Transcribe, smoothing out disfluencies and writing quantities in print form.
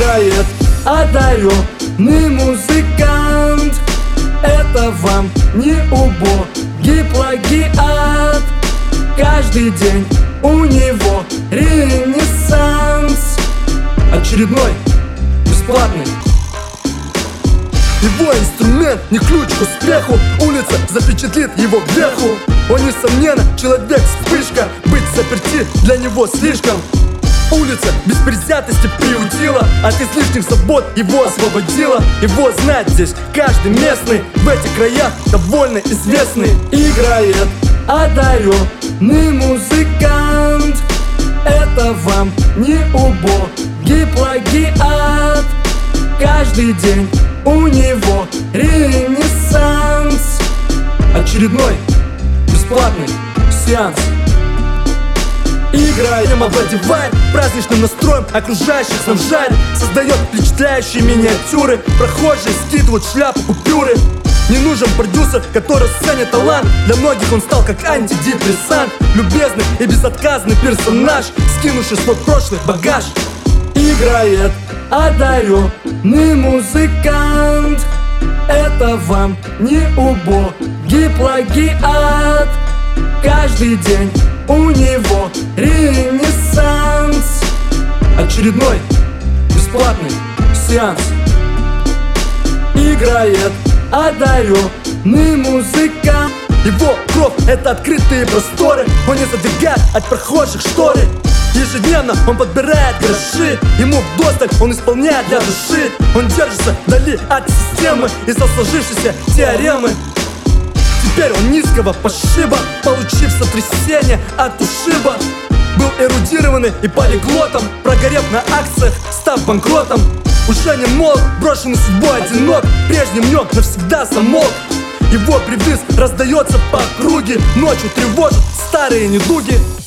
Играет одаренный музыкант. Это вам не убогий плагиат. Каждый день у него ренессанс. Очередной, бесплатный. Его инструмент не ключ к успеху. Улица запечатлит его к веху. Он, несомненно, человек вспышка. Быть заперти для него слишком. Улица без предвзятости приутила, от излишних забот его освободила. Его знает здесь каждый местный, в этих краях довольно известный. Играет одаренный музыкант. Это вам не убогий плагиат. Каждый день у него ренессанс. Очередной, бесплатный сеанс. Играем, овладевает праздничным настроем, окружающих снабжает. Создает впечатляющие миниатюры. Прохожие скидывают шляпу купюры. Не нужен продюсер, который ценит талант. Для многих он стал как антидепрессант. Любезный и безотказный персонаж, скинувший свой прошлый багаж. Играет одаренный музыкант. Это вам не убогий плагиат. Каждый день у него ренессанс. Очередной, бесплатный сеанс. Играет одаренный музыкант. Его кровь — это открытые просторы. Он не задвигает от прохожих шторы. Ежедневно он подбирает гроши. Ему вдосталь, он исполняет для души. Он держится вдали от системы из-за сложившейся теоремы. Теперь он низкого пошиба, получив сотрясение от ушиба. Был эрудированный и полиглотом, прогорев на акциях, став банкротом. Уже не молод, брошенный судьбой одинок. Прежний в нем навсегда замолк. Его привиз раздается по округе. Ночью тревожат старые недуги.